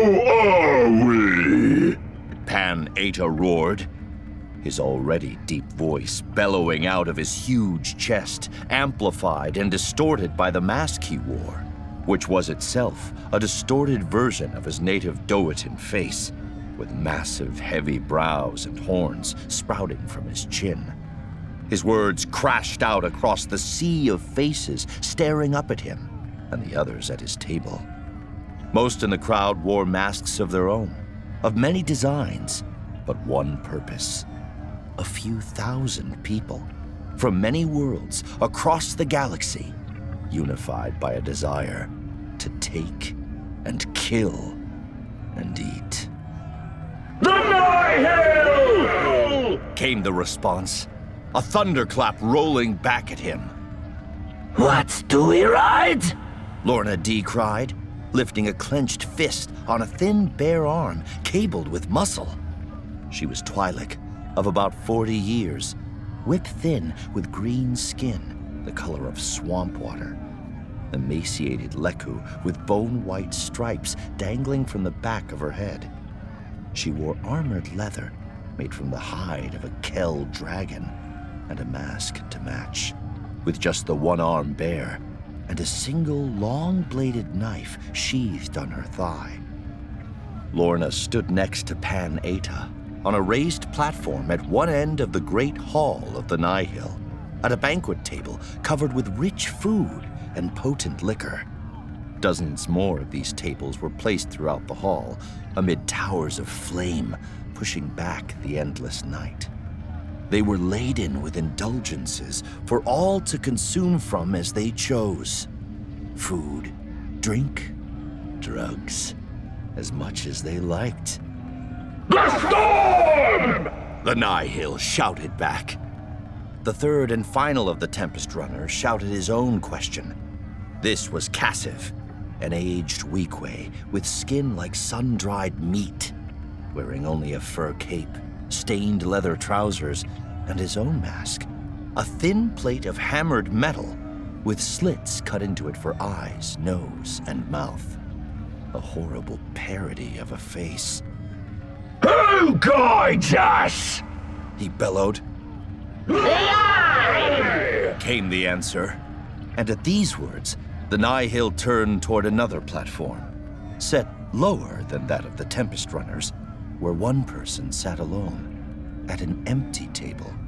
are we? Pan Eta roared, his already deep voice bellowing out of his huge chest, amplified and distorted by the mask he wore, which was itself a distorted version of his native Doetin face, with massive, heavy brows and horns sprouting from his chin. His words crashed out across the sea of faces staring up at him and the others at his table. Most in the crowd wore masks of their own, of many designs, but one purpose. A few thousand people from many worlds across the galaxy, unified by a desire to take and kill and eat. The Nihil! Came the response, a thunderclap rolling back at him. What do we ride? Lorna D cried, lifting a clenched fist on a thin, bare arm cabled with muscle. She was Twi'lek, of about 40 years, whip-thin with green skin, the color of swamp water. Emaciated Leku with bone-white stripes dangling from the back of her head. She wore armored leather made from the hide of a Kel dragon and a mask to match, with just the one arm bare and a single long-bladed knife sheathed on her thigh. Lorna stood next to Pan Eta on a raised platform at one end of the great hall of the Nihil, at a banquet table covered with rich food and potent liquor. Dozens more of these tables were placed throughout the hall, amid towers of flame pushing back the endless night. They were laden with indulgences for all to consume from as they chose. Food, drink, drugs, as much as they liked. The storm! The Nihil shouted back. The third and final of the Tempest Runners shouted his own question. This was Cassiv, an aged Weequay with skin like sun-dried meat, wearing only a fur cape, stained leather trousers, and his own mask, a thin plate of hammered metal with slits cut into it for eyes, nose, and mouth. A horrible parody of a face. Who guides us? He bellowed. Came the answer. And at these words, the Nihil turned toward another platform, set lower than that of the Tempest Runners, where one person sat alone at an empty table.